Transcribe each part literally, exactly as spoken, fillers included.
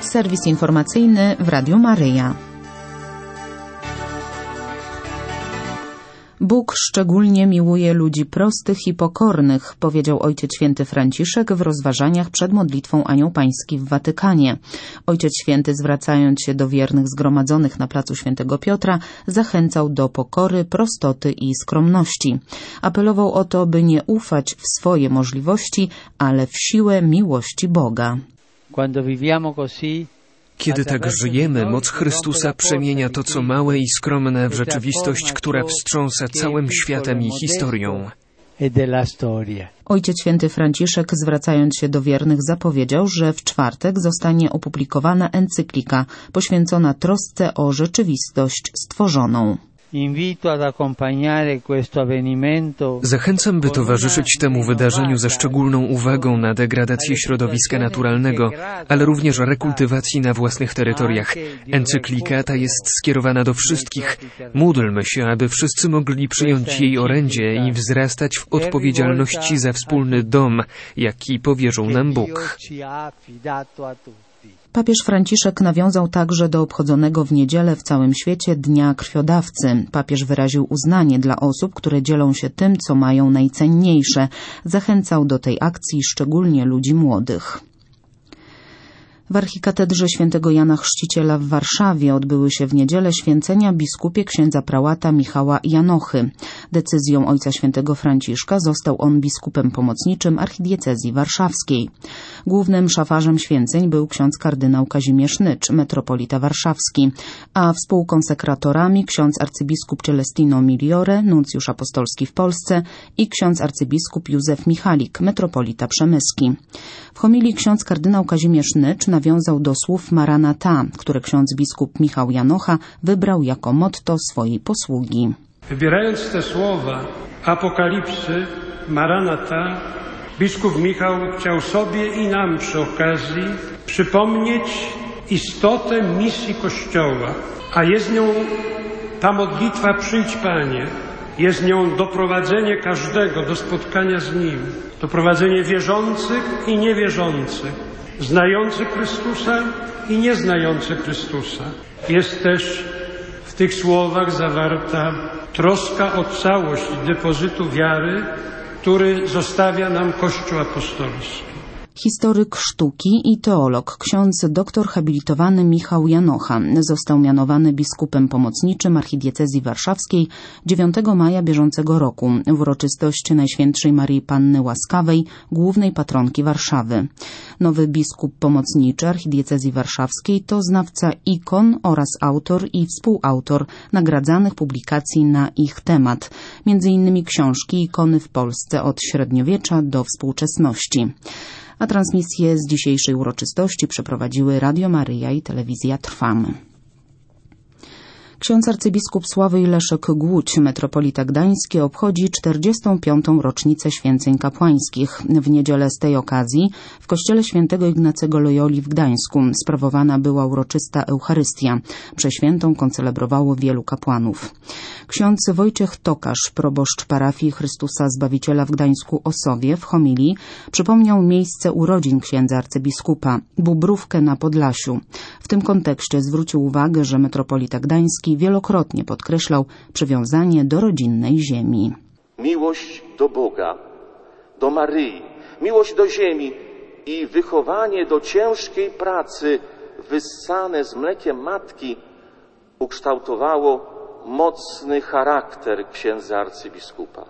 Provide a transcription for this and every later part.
serwis informacyjny w Radiu Maryja. Bóg szczególnie miłuje ludzi prostych i pokornych, powiedział Ojciec Święty Franciszek w rozważaniach przed modlitwą Anioł Pański w Watykanie. Ojciec Święty, zwracając się do wiernych zgromadzonych na placu Świętego Piotra, zachęcał do pokory, prostoty i skromności. Apelował o to, by nie ufać w swoje możliwości, ale w siłę miłości Boga. Quando viviamo così, Kiedy tak żyjemy, moc Chrystusa przemienia to, co małe i skromne, w rzeczywistość, która wstrząsa całym światem i historią. Ojciec Święty Franciszek, zwracając się do wiernych, zapowiedział, że w czwartek zostanie opublikowana encyklika poświęcona trosce o rzeczywistość stworzoną. Zachęcam, by towarzyszyć temu wydarzeniu ze szczególną uwagą na degradację środowiska naturalnego, ale również rekultywacji na własnych terytoriach. Encyklika ta jest skierowana do wszystkich. Módlmy się, aby wszyscy mogli przyjąć jej orędzie i wzrastać w odpowiedzialności za wspólny dom, jaki powierzył nam Bóg. Papież Franciszek nawiązał także do obchodzonego w niedzielę w całym świecie Dnia Krwiodawcy. Papież wyraził uznanie dla osób, które dzielą się tym, co mają najcenniejsze. Zachęcał do tej akcji szczególnie ludzi młodych. W archikatedrze świętego Jana Chrzciciela w Warszawie odbyły się w niedzielę święcenia biskupie księdza prałata Michała Janochy. Decyzją Ojca Świętego Franciszka został on biskupem pomocniczym archidiecezji warszawskiej. Głównym szafarzem święceń był ksiądz kardynał Kazimierz Nycz, metropolita warszawski, a współkonsekratorami ksiądz arcybiskup Celestino Miliore, nuncjusz apostolski w Polsce, i ksiądz arcybiskup Józef Michalik, metropolita przemyski. W homilii ksiądz kardynał Kazimierz Nycz nawiązał do słów Maranatha, które ksiądz biskup Michał Janocha wybrał jako motto swojej posługi. Wybierając te słowa apokalipsy Maranatha, biskup Michał chciał sobie i nam przy okazji przypomnieć istotę misji Kościoła, a jest nią ta modlitwa Przyjdź Panie, jest nią doprowadzenie każdego do spotkania z Nim, doprowadzenie wierzących i niewierzących, znających Chrystusa i nieznających Chrystusa. Jest też w tych słowach zawarta troska o całość depozytu wiary, który zostawia nam Kościół apostolski. Historyk sztuki i teolog, ksiądz doktor habilitowany Michał Janocha został mianowany biskupem pomocniczym archidiecezji warszawskiej dziewiątego maja bieżącego roku w uroczystość Najświętszej Maryi Panny Łaskawej, głównej patronki Warszawy. Nowy biskup pomocniczy archidiecezji warszawskiej to znawca ikon oraz autor i współautor nagradzanych publikacji na ich temat, między innymi książki Ikony w Polsce od średniowiecza do współczesności. A transmisję z dzisiejszej uroczystości przeprowadziły Radio Maryja i Telewizja Trwam. Ksiądz arcybiskup Sławoj Leszek Głódź, metropolita gdański, obchodzi czterdziestą piątą rocznicę święceń kapłańskich. W niedzielę z tej okazji w kościele świętego Ignacego Loyoli w Gdańsku sprawowana była uroczysta Eucharystia. Przeświętą koncelebrowało wielu kapłanów. Ksiądz Wojciech Tokarz, proboszcz parafii Chrystusa Zbawiciela w Gdańsku-Osowie, w homilii przypomniał miejsce urodzin księdza arcybiskupa, Bubrówkę na Podlasiu. W tym kontekście zwrócił uwagę, że metropolita gdański wielokrotnie podkreślał przywiązanie do rodzinnej ziemi. Miłość do Boga, do Maryi, miłość do ziemi i wychowanie do ciężkiej pracy wyssane z mlekiem matki ukształtowało mocny charakter księdza arcybiskupa.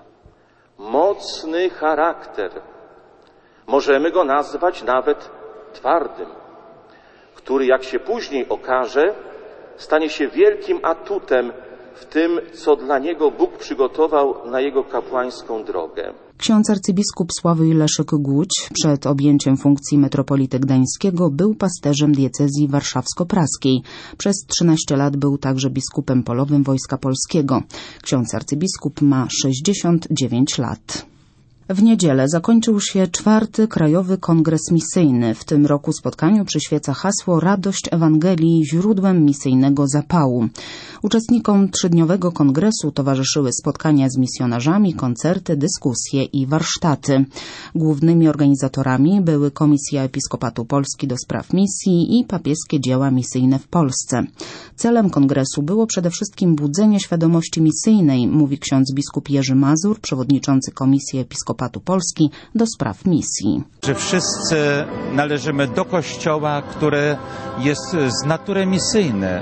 Mocny charakter. Możemy go nazwać nawet twardym, który, jak się później okaże, stanie się wielkim atutem w tym, co dla niego Bóg przygotował na jego kapłańską drogę. Ksiądz arcybiskup Sławoj Leszek Głódź przed objęciem funkcji metropolity gdańskiego był pasterzem diecezji warszawsko-praskiej. Przez trzynaście lat był także biskupem polowym Wojska Polskiego. Ksiądz arcybiskup ma sześćdziesiąt dziewięć lat. W niedzielę zakończył się czwarty Krajowy Kongres Misyjny. W tym roku spotkaniu przyświeca hasło Radość Ewangelii źródłem misyjnego zapału. Uczestnikom trzydniowego kongresu towarzyszyły spotkania z misjonarzami, koncerty, dyskusje i warsztaty. Głównymi organizatorami były Komisja Episkopatu Polski do spraw misji i papieskie dzieła misyjne w Polsce. Celem kongresu było przede wszystkim budzenie świadomości misyjnej, mówi ksiądz biskup Jerzy Mazur, przewodniczący Komisji Episkopatu Polski do spraw misji. Że wszyscy należymy do Kościoła, które jest z natury misyjne,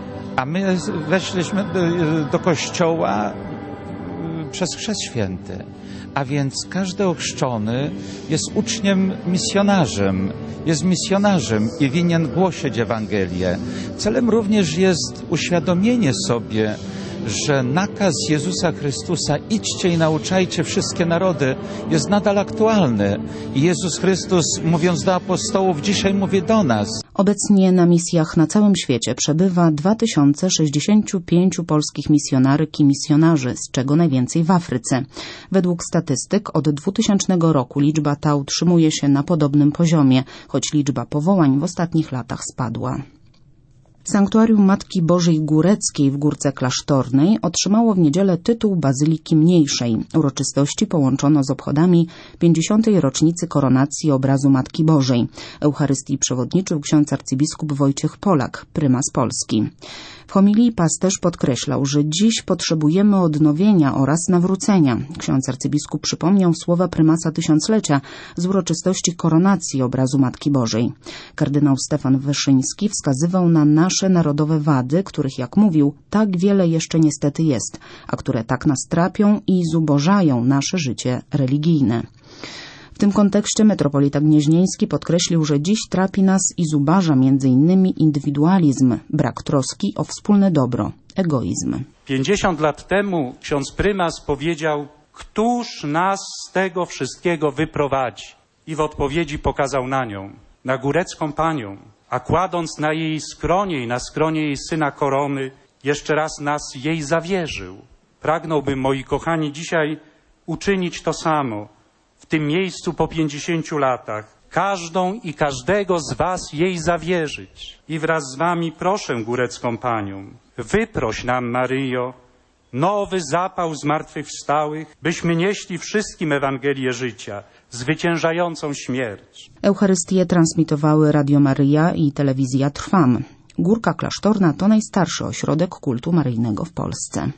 a my weszliśmy do, do Kościoła przez Chrzest Święty. A więc każdy ochrzczony jest uczniem misjonarzem, jest misjonarzem i winien głosić Ewangelię. Celem również jest uświadomienie sobie, że nakaz Jezusa Chrystusa idźcie i nauczajcie wszystkie narody jest nadal aktualny. I Jezus Chrystus, mówiąc do apostołów, dzisiaj mówi do nas. Obecnie na misjach na całym świecie przebywa dwa tysiące sześćdziesięciu pięciu polskich misjonarek i misjonarzy, z czego najwięcej w Afryce. Według statystyk od dwutysięcznego roku liczba ta utrzymuje się na podobnym poziomie, choć liczba powołań w ostatnich latach spadła. Sanktuarium Matki Bożej Góreckiej w Górce Klasztornej otrzymało w niedzielę tytuł Bazyliki Mniejszej. Uroczystości połączono z obchodami pięćdziesiątej rocznicy koronacji obrazu Matki Bożej. Eucharystii przewodniczył ksiądz arcybiskup Wojciech Polak, prymas Polski. W homilii pasterz podkreślał, że dziś potrzebujemy odnowienia oraz nawrócenia. Ksiądz arcybiskup przypomniał słowa prymasa tysiąclecia z uroczystości koronacji obrazu Matki Bożej. Kardynał Stefan Wyszyński wskazywał na nasze narodowe wady, których, jak mówił, tak wiele jeszcze niestety jest, a które tak nas trapią i zubożają nasze życie religijne. W tym kontekście metropolita gnieźnieński podkreślił, że dziś trapi nas i zubaża między innymi indywidualizm, brak troski o wspólne dobro, egoizm. Pięćdziesiąt lat temu ksiądz prymas powiedział, któż nas z tego wszystkiego wyprowadzi? I w odpowiedzi pokazał na nią, na górecką panią, a kładąc na jej skronie i na skronie jej syna korony, jeszcze raz nas jej zawierzył. Pragnąłbym, moi kochani, dzisiaj uczynić to samo. W tym miejscu po pięćdziesięciu latach każdą i każdego z was jej zawierzyć. I wraz z wami proszę górecką panią, wyproś nam, Maryjo, nowy zapał zmartwychwstałych, byśmy nieśli wszystkim Ewangelię życia, zwyciężającą śmierć. Eucharystię transmitowały Radio Maryja i telewizja Trwam. Górka Klasztorna to najstarszy ośrodek kultu maryjnego w Polsce.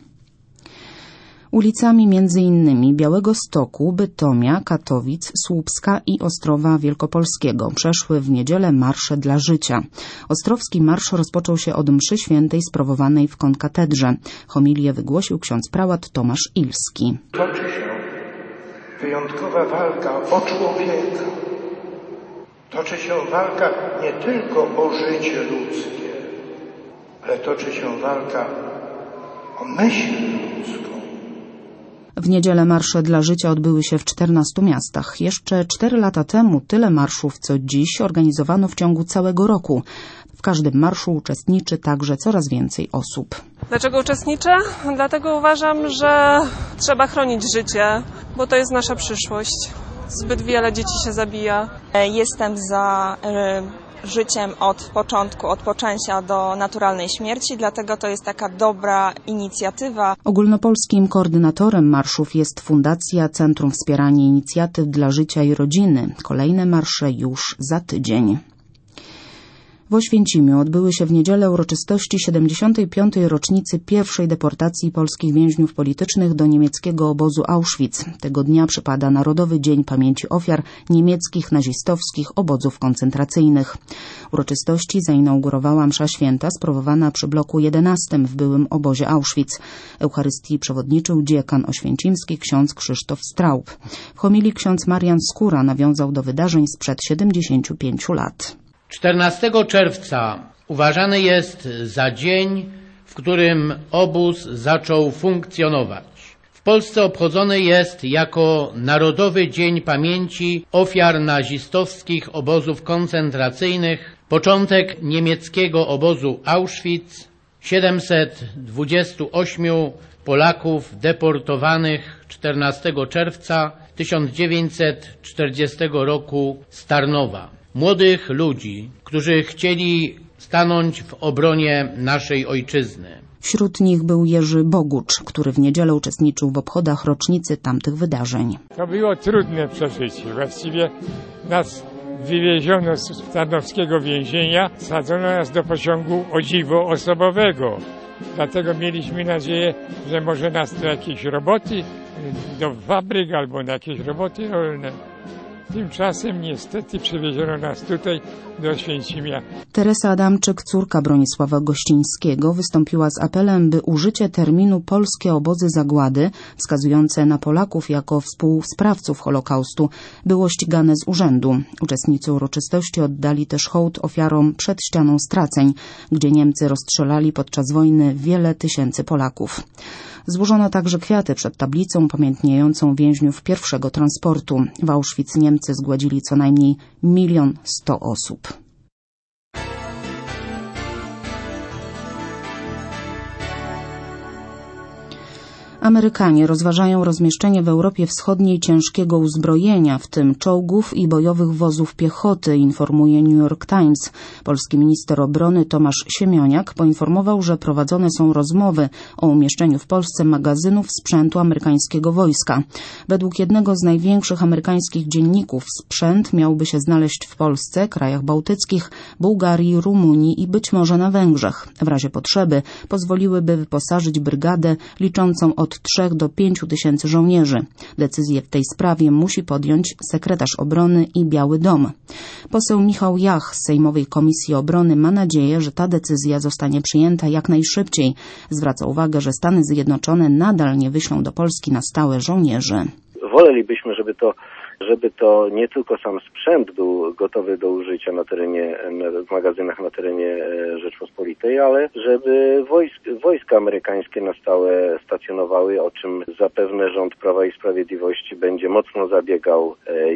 Ulicami między innymi Białegostoku, Bytomia, Katowic, Słupska i Ostrowa Wielkopolskiego przeszły w niedzielę marsze dla życia. Ostrowski marsz rozpoczął się od mszy świętej sprawowanej w konkatedrze. Homilię wygłosił ksiądz prałat Tomasz Ilski. Toczy się wyjątkowa walka o człowieka. Toczy się walka nie tylko o życie ludzkie, ale toczy się walka o myśl ludzką. W niedzielę marsze dla życia odbyły się w czternastu miastach. Jeszcze cztery lata temu tyle marszów, co dziś, organizowano w ciągu całego roku. W każdym marszu uczestniczy także coraz więcej osób. Dlaczego uczestniczę? Dlatego uważam, że trzeba chronić życie, bo to jest nasza przyszłość. Zbyt wiele dzieci się zabija. Jestem za życiem od początku, od poczęcia do naturalnej śmierci, dlatego to jest taka dobra inicjatywa. Ogólnopolskim koordynatorem marszów jest Fundacja Centrum Wspierania Inicjatyw dla Życia i Rodziny. Kolejne marsze już za tydzień. W Oświęcimiu odbyły się w niedzielę uroczystości siedemdziesiątej piątej rocznicy pierwszej deportacji polskich więźniów politycznych do niemieckiego obozu Auschwitz. Tego dnia przypada Narodowy Dzień Pamięci Ofiar niemieckich nazistowskich obozów koncentracyjnych. Uroczystości zainaugurowała msza święta sprawowana przy bloku jedenastym w byłym obozie Auschwitz. Eucharystii przewodniczył dziekan oświęcimski ksiądz Krzysztof Straub. W homilii ksiądz Marian Skóra nawiązał do wydarzeń sprzed siedemdziesięciu pięciu lat. czternastego czerwca uważany jest za dzień, w którym obóz zaczął funkcjonować. W Polsce obchodzony jest jako Narodowy Dzień Pamięci Ofiar Nazistowskich Obozów Koncentracyjnych, początek niemieckiego obozu Auschwitz, siedemset dwudziestu ośmiu Polaków deportowanych czternastego czerwca tysiąc dziewięćset czterdziestego roku z Tarnowa. Młodych ludzi, którzy chcieli stanąć w obronie naszej ojczyzny. Wśród nich był Jerzy Bogucz, który w niedzielę uczestniczył w obchodach rocznicy tamtych wydarzeń. To było trudne przeżycie. Właściwie nas wywieziono z tarnowskiego więzienia, sadzono nas do pociągu, o dziwo, osobowego. Dlatego mieliśmy nadzieję, że może nas do jakiejś roboty, do fabryk albo na jakieś roboty rolne. Tymczasem niestety przywieziono nas tutaj do Oświęcimia. Teresa Adamczyk, córka Bronisława Gościńskiego, wystąpiła z apelem, by użycie terminu polskie obozy zagłady, wskazujące na Polaków jako współsprawców Holokaustu, było ścigane z urzędu. Uczestnicy uroczystości oddali też hołd ofiarom przed ścianą straceń, gdzie Niemcy rozstrzelali podczas wojny wiele tysięcy Polaków. Złożono także kwiaty przed tablicą upamiętniającą więźniów pierwszego transportu. W Auschwitz Niemcy zgładzili co najmniej milion sto osób. Amerykanie rozważają rozmieszczenie w Europie Wschodniej ciężkiego uzbrojenia, w tym czołgów i bojowych wozów piechoty, informuje New York Times. Polski minister obrony Tomasz Siemoniak poinformował, że prowadzone są rozmowy o umieszczeniu w Polsce magazynów sprzętu amerykańskiego wojska. Według jednego z największych amerykańskich dzienników sprzęt miałby się znaleźć w Polsce, krajach bałtyckich, Bułgarii, Rumunii i być może na Węgrzech. W razie potrzeby pozwoliłyby wyposażyć brygadę liczącą od od trzech do pięciu tysięcy żołnierzy. Decyzję w tej sprawie musi podjąć sekretarz obrony i Biały Dom. Poseł Michał Jach z Sejmowej Komisji Obrony ma nadzieję, że ta decyzja zostanie przyjęta jak najszybciej. Zwraca uwagę, że Stany Zjednoczone nadal nie wyślą do Polski na stałe żołnierzy. Wolelibyśmy, żeby to żeby to nie tylko sam sprzęt był gotowy do użycia na terenie, w magazynach na terenie Rzeczpospolitej, ale żeby wojsk, wojska amerykańskie na stałe stacjonowały, o czym zapewne rząd Prawa i Sprawiedliwości będzie mocno zabiegał,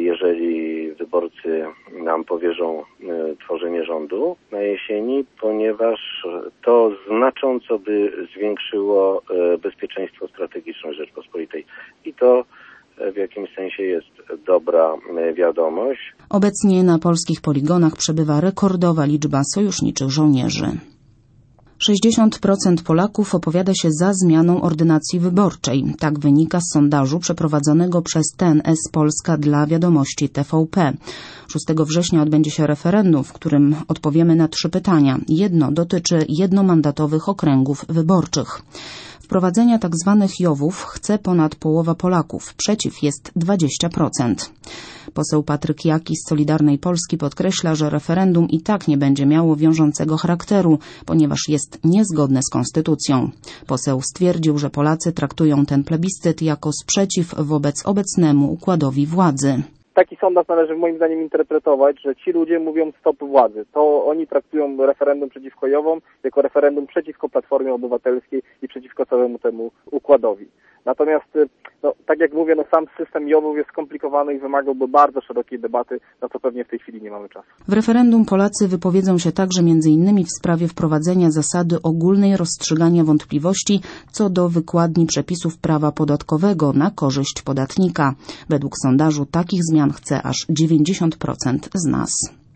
jeżeli wyborcy nam powierzą tworzenie rządu na jesieni, ponieważ to znacząco by zwiększyło bezpieczeństwo strategiczne Rzeczpospolitej. I to w jakimś sensie jest dobra wiadomość. Obecnie na polskich poligonach przebywa rekordowa liczba sojuszniczych żołnierzy. sześćdziesiąt procent Polaków opowiada się za zmianą ordynacji wyborczej. Tak wynika z sondażu przeprowadzonego przez T N S Polska dla Wiadomości T V P. szóstego września odbędzie się referendum, w którym odpowiemy na trzy pytania. Jedno dotyczy jednomandatowych okręgów wyborczych. Wprowadzenia tzw. jowów chce ponad połowa Polaków, przeciw jest dwadzieścia procent. Poseł Patryk Jaki z Solidarnej Polski podkreśla, że referendum i tak nie będzie miało wiążącego charakteru, ponieważ jest niezgodne z konstytucją. Poseł stwierdził, że Polacy traktują ten plebiscyt jako sprzeciw wobec obecnemu układowi władzy. Taki sondaż należy moim zdaniem interpretować, że ci ludzie mówią stop władzy. To oni traktują referendum przeciwko jowom jako referendum przeciwko Platformie Obywatelskiej i przeciwko całemu temu układowi. Natomiast, no, tak jak mówię, no, sam system jowów jest skomplikowany i wymagałby bardzo szerokiej debaty, na co pewnie w tej chwili nie mamy czasu. W referendum Polacy wypowiedzą się także między innymi w sprawie wprowadzenia zasady ogólnej rozstrzygania wątpliwości co do wykładni przepisów prawa podatkowego na korzyść podatnika. Według sondażu takich zmian chce aż dziewięćdziesiąt procent z nas.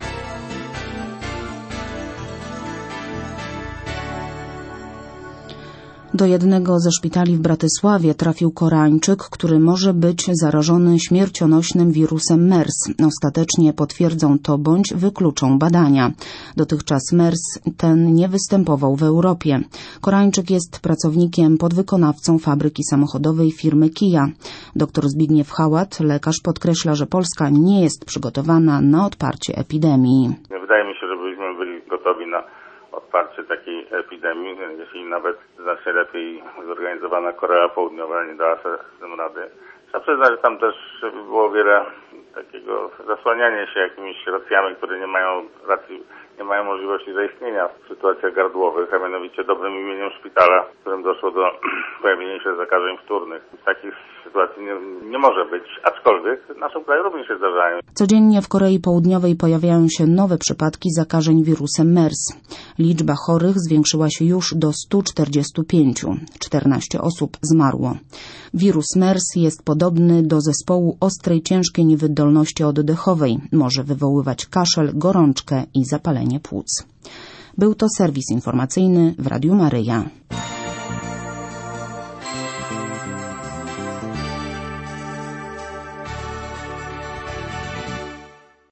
Do jednego ze szpitali w Bratysławie trafił Koreańczyk, który może być zarażony śmiercionośnym wirusem MERS. Ostatecznie potwierdzą to bądź wykluczą badania. Dotychczas MERS ten nie występował w Europie. Koreańczyk jest pracownikiem podwykonawcą fabryki samochodowej firmy Kia. Dr Zbigniew Hałat, lekarz, podkreśla, że Polska nie jest przygotowana na odparcie epidemii. Wydaje mi się, że byliśmy byli gotowi na odparcie takiej epidemii, jeśli nawet znacznie lepiej zorganizowana Korea Południowa nie dała sobie z tym rady. Trzeba przyznać, że tam też było wiele takiego zasłaniania się jakimiś racjami, które nie mają racji nie mają możliwości zaistnienia w sytuacjach gardłowych, a mianowicie dobrym imieniem szpitala, w którym doszło do pojawienia się zakażeń wtórnych. Takich sytuacji nie, nie może być, aczkolwiek w naszym kraju również się zdarzają. Codziennie w Korei Południowej pojawiają się nowe przypadki zakażeń wirusem MERS. Liczba chorych zwiększyła się już do stu czterdziestu pięciu. czternaście osób zmarło. Wirus MERS jest podobny do zespołu ostrej ciężkiej niewydolności oddechowej. Może wywoływać kaszel, gorączkę i zapalenie płuc. Był to serwis informacyjny w Radiu Maryja.